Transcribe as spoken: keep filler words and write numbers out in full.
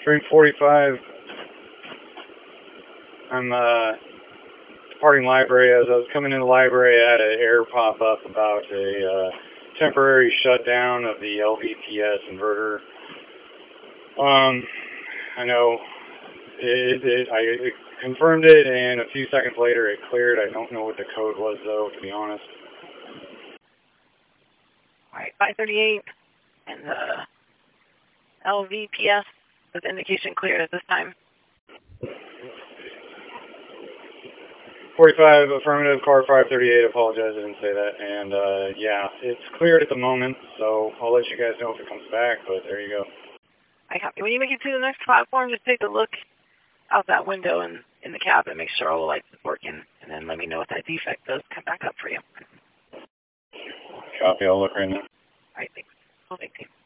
Train forty-five. I'm uh, departing library. As I was coming in the library, I had an error pop up about a uh, temporary shutdown of the L V P S inverter. Um, I know it, it, I it confirmed it, and a few seconds later it cleared. I don't know what the code was, though, to be honest. All right, five thirty-eight, and the L V P S with indication cleared at this time. forty-five, affirmative, car five thirty-eight, apologize, I didn't say that. And, uh, yeah, it's cleared at the moment, so I'll let you guys know if it comes back, but there you go. I copy. When you make it to the next platform, just take a look out that window and in the cab and make sure all the lights are working, and then let me know if that defect does come back up for you. Copy, I'll look right now. All right, thanks. Well, thank you.